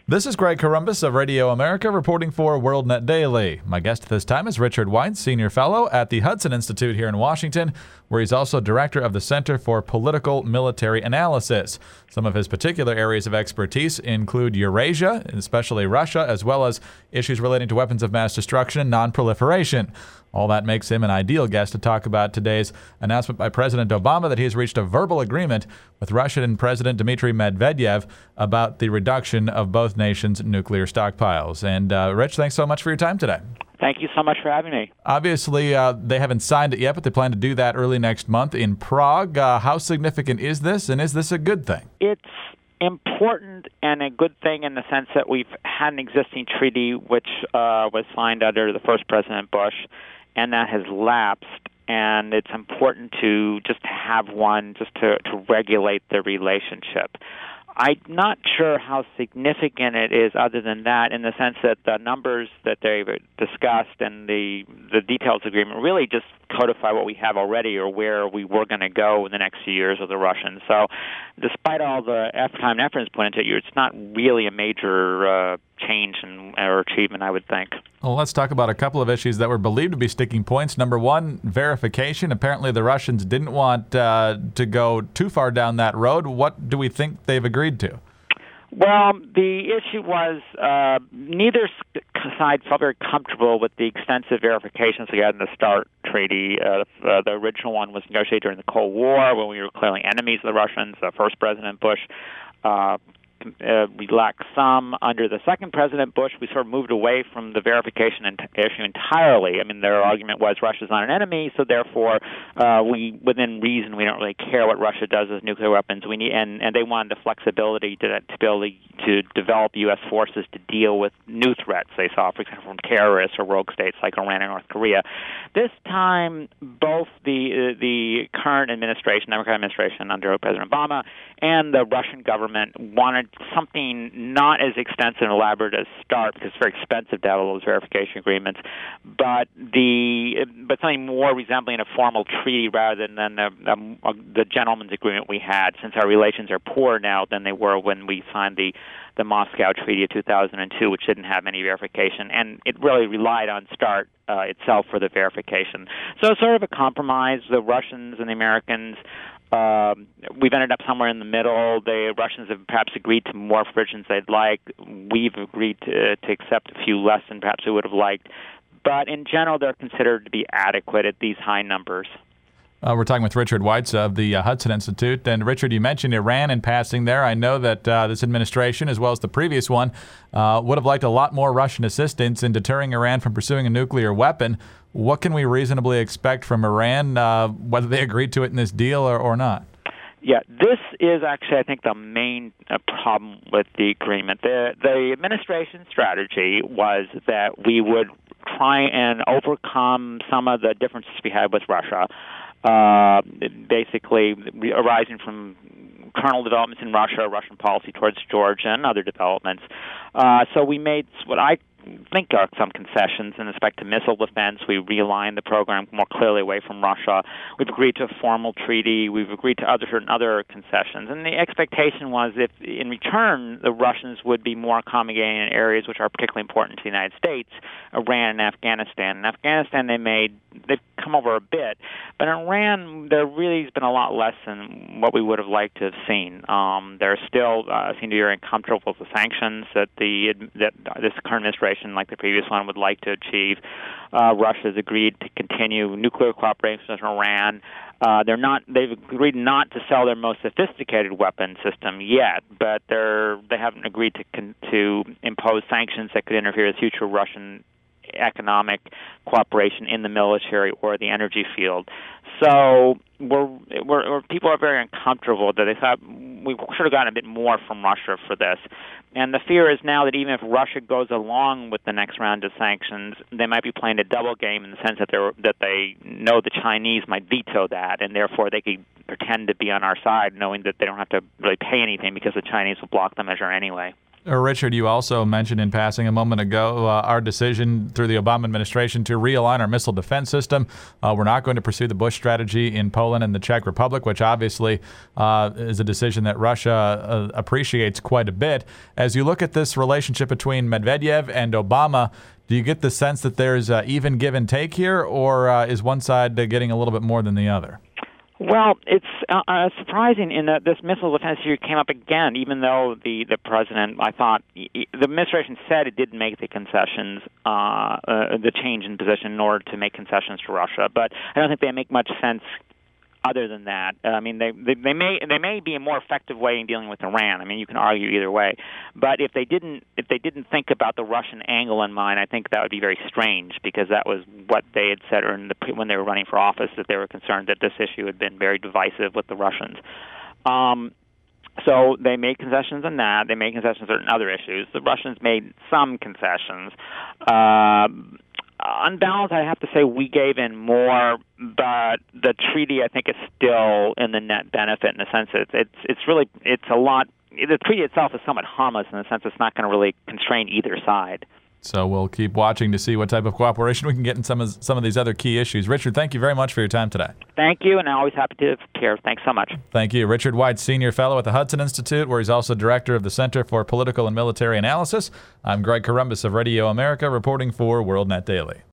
This is Greg Corombos of Radio America reporting for WorldNet Daily. My guest this time is Richard White, Senior Fellow at the Hudson Institute here in Washington, where he's also Director of the Center for Political Military Analysis. Some of his particular areas of expertise include Eurasia, especially Russia, as well as issues relating to weapons of mass destruction and non-proliferation. All that makes him an ideal guest to talk about today's announcement by President Obama that he has reached a verbal agreement with Russian President Dmitry Medvedev about the reduction of both nations' nuclear stockpiles. And Rich, thanks so much for your time today. Thank you so much for having me. Obviously, they haven't signed it yet, but they plan to do that early next month in Prague. How significant is this, and is this a good thing? It's important and a good thing in the sense that we've had an existing treaty which was signed under the first President Bush, and that has lapsed. And it's important to just have one just to regulate the relationship. I'm not sure how significant it is other than that, in the sense that the numbers that they've discussed and the details agreement really just codify what we have already or where we were going to go in the next few years with the Russians. So despite all the time and effort put into it, it's not really a major change or achievement, I would think. Well, let's talk about a couple of issues that were believed to be sticking points. Number one, verification. Apparently the Russians didn't want to go too far down that road. What do we think they've agreed to? Well, the issue was neither side felt very comfortable with the extensive verifications we had in the START treaty. The original one was negotiated during the Cold War when we were clearly enemies of the Russians. First President Bush relaxed some. Under the second President Bush, we sort of moved away from the verification issue entirely. I mean, their argument was Russia's not an enemy, so therefore, within reason, we don't really care what Russia does with nuclear weapons. We need, and they wanted the flexibility to be able to develop U.S. forces to deal with new threats they saw, for example, from terrorists or rogue states like Iran and North Korea. This time, both the current administration, Democratic administration under President Obama, and the Russian government wanted something not as extensive and elaborate as START, because it's very expensive to have all those verification agreements, but something more resembling a formal treaty rather than the gentleman's agreement we had, since our relations are poorer now than they were when we signed the Moscow Treaty of 2002, which didn't have any verification, and it really relied on START itself for the verification. So it's sort of a compromise. The Russians and the Americans, we've ended up somewhere in the middle. The Russians have perhaps agreed to more provisions they'd like. We've agreed to accept a few less than perhaps we would have liked. But in general, they're considered to be adequate at these high numbers. We're talking with Richard White of the Hudson Institute. And Richard, you mentioned Iran in passing there. I know that this administration, as well as the previous one, would have liked a lot more Russian assistance in deterring Iran from pursuing a nuclear weapon. What can we reasonably expect from Iran, whether they agreed to it in this deal or not? Yeah, this is actually, I think, the main problem with the agreement. The administration strategy was that we would try and overcome some of the differences we had with Russia, basically arising from kernel developments in Russia, Russian policy towards Georgia, and other developments. So we made what I think are some concessions in respect to missile defense. We realigned the program more clearly away from Russia. We've agreed to a formal treaty. We've agreed to certain other concessions. And the expectation was if, in return, the Russians would be more accommodating in areas which are particularly important to the United States, Iran and Afghanistan. In Afghanistan, they've come over a bit. But in Iran, there really has been a lot less than what we would have liked to have seen. There still seem to be very uncomfortable with the sanctions that this current administration, like the previous one, would like to achieve. Russia has agreed to continue nuclear cooperation with Iran. They've agreed not to sell their most sophisticated weapon system yet, but they haven't agreed to impose sanctions that could interfere with future Russian economic cooperation in the military or the energy field. So people are very uncomfortable that they thought we should have gotten a bit more from Russia for this. And the fear is now that even if Russia goes along with the next round of sanctions, they might be playing a double game in the sense that they know the Chinese might veto that, and therefore they could pretend to be on our side, knowing that they don't have to really pay anything because the Chinese will block the measure anyway. Richard, you also mentioned in passing a moment ago our decision through the Obama administration to realign our missile defense system. We're not going to pursue the Bush strategy in Poland and the Czech Republic, which obviously is a decision that Russia appreciates quite a bit. As you look at this relationship between Medvedev and Obama, do you get the sense that there's even give and take here, or is one side getting a little bit more than the other? Well, it's surprising in that this missile defense issue came up again, even though the president, I thought, the administration said it didn't make the concessions, the change in position in order to make concessions to Russia. But I don't think they make much sense other than that. I mean, they may be a more effective way in dealing with Iran. I mean, you can argue either way. But if they didn't think about the Russian angle in mind, I think that would be very strange, because that was what they had said when they were running for office, that they were concerned that this issue had been very divisive with the Russians. So they made concessions on that. They made concessions on other issues. The Russians made some concessions. On balance, I have to say we gave in more, but the treaty, I think, is still in the net benefit, in the sense that it's a lot. The treaty itself is somewhat harmless in the sense it's not going to really constrain either side. So we'll keep watching to see what type of cooperation we can get in some of these other key issues. Richard, thank you very much for your time today. Thank you, and I'm always happy to hear. Thanks so much. Thank you. Richard White, Senior Fellow at the Hudson Institute, where he's also Director of the Center for Political and Military Analysis. I'm Greg Corombos of Radio America, reporting for WorldNet Daily.